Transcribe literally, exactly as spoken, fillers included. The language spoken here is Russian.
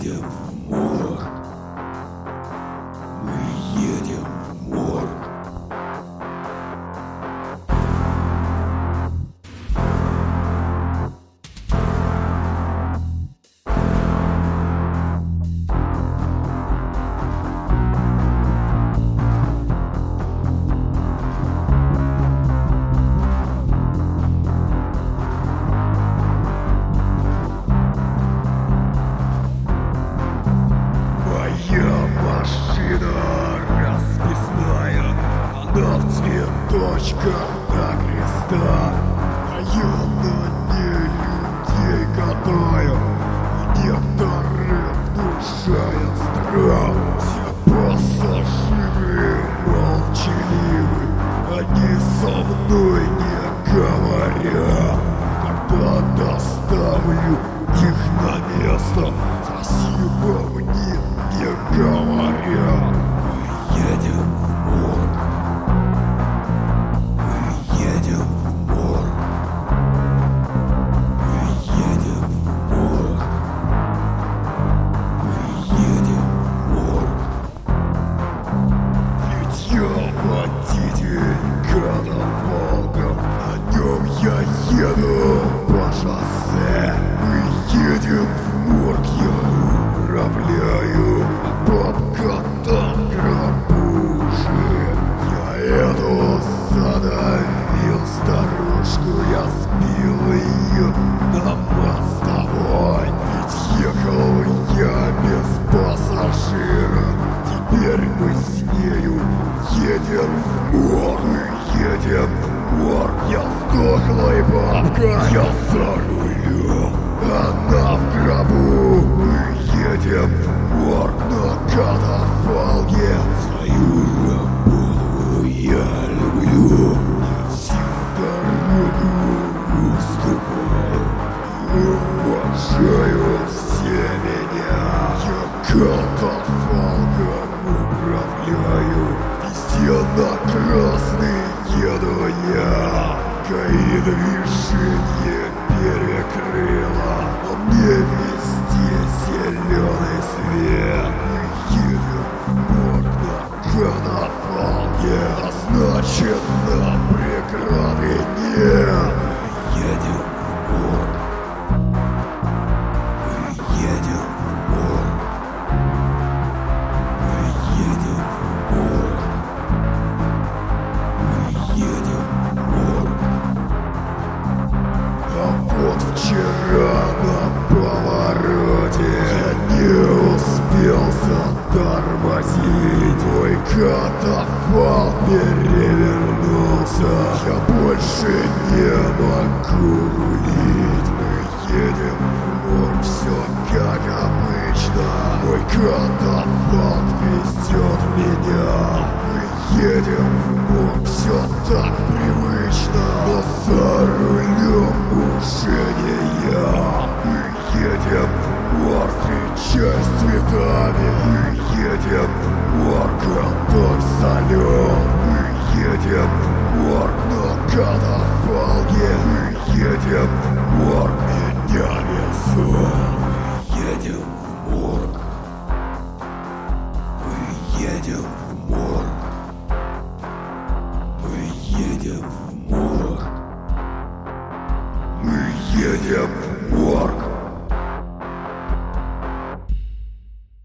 едем в морг. Мы едем в морг. Машина расписная, она в цветочках до креста, а я на ней людей катаю, и некоторых внушает страх. Все пассажиры молчаливы, они со мной не говорят. Когда доставлю их на место, спасибо мне не говоря. Мы едем в морг. Мы едем в морг. Мы едем в морг. Мы едем в морг. Ведь я водитель катафалка, на нем я еду по шоссе. Мы едем в морг, я управляю, бабка там гробушек. Я еду, задавил старушку, я сбил ее на мостовой. Ведь ехал я без пассажира, теперь мы с нею едем в морг. Мы едем в морг. Я сдохлая бабка, я за рулем, она в гробу. Мы едем в морг на катафалке. Свою работу я люблю. Всю дорогу уступаю и уважаю все меня. Я катафалком управляю, везде на красный еду я. ГАИ движение перекрыло, но мне везде зеленый свет. Мы едем в морг на катафалке, а значит нам преграды нет. Мы едем в морг. Мы едем в морг. Мы едем в морг. Мы едем в морг. А вот вчера на повороте я не успел затормозить. Мой катафалк перевернулся, я больше не могу рулить. Мы едем в морг, все как обычно. Мой катафалк везет меня. Мы едем в морг, все так привычно, но за рулем уже не я. Мы едем в морг, встречай с цветами. Мы едем в морг, готовь салют. Мы едем в морг на катафалке. Мы едем в морг, меня везут. Мы едем в морг. Мы едем в морг. Мы едем в морг. Мы едем в морг.